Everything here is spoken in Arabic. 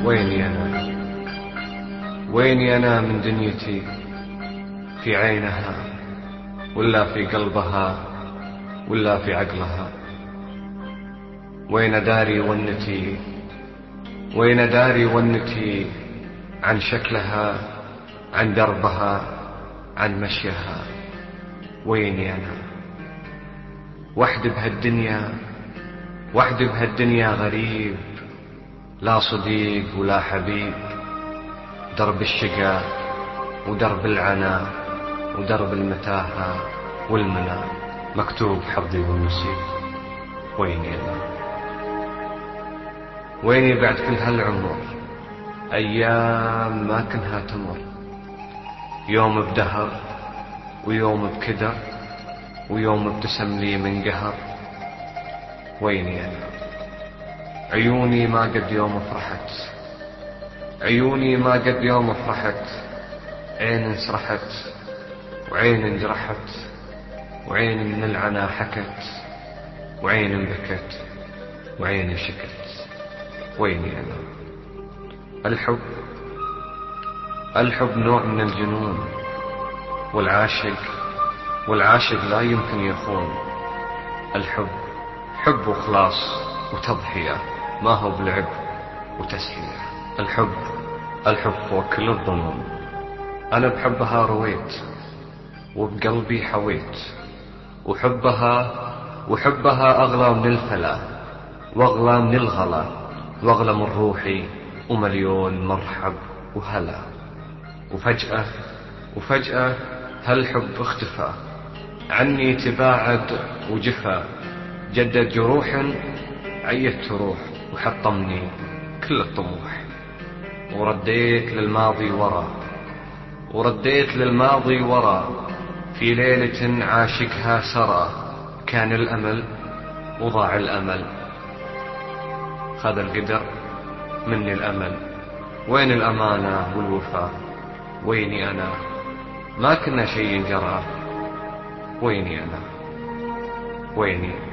ويني أنا؟ ويني أنا من دنيتي؟ في عينها ولا في قلبها ولا في عقلها؟ وين داري ونتي؟ وين داري ونتي عن شكلها، عن دربها، عن مشيها؟ ويني أنا؟ وحدي بهالدنيا، وحدي بهالدنيا غريب، لا صديق ولا حبيب. درب الشقا ودرب العنا ودرب المتاهة والمنى، مكتوب حظي والنصيب. ويني أنا؟ ويني بعد كل هالعمر؟ أيام ما كنها تمر، يوم بدهر ويوم بكدر ويوم ابتسم لي من قهر. ويني أنا؟ عيوني ما قد يوم فرحت، عيوني ما قد يوم فرحت. عين انسرحت وعين انجرحت، وعين من العنا حكت، وعين بكت وعين شكت. ويني أنا؟ الحب نوع من الجنون، والعاشق لا يمكن يخون. الحب حب وخلاص وتضحية، ما هو بلعب وتسلية. الحب فوق كل الظنون. أنا بحبها رويت وبقلبي حويت، وحبها أغلى من الفلا وأغلى من الغلا، وأغلى من روحي ومليون مرحب وهلا. وفجأة هالحب اختفى عني، تباعد وجفا. جدد جروح عيت تروح، وحطمني كل الطموح. ورديت للماضي ورا في ليلة عاشقها سرى. كان الأمل وضاع الأمل، خذ القدر مني الأمل. وين الأمانة والوفاء؟ ويني أنا؟ ما كنا شيء جرى. ويني أنا؟ ويني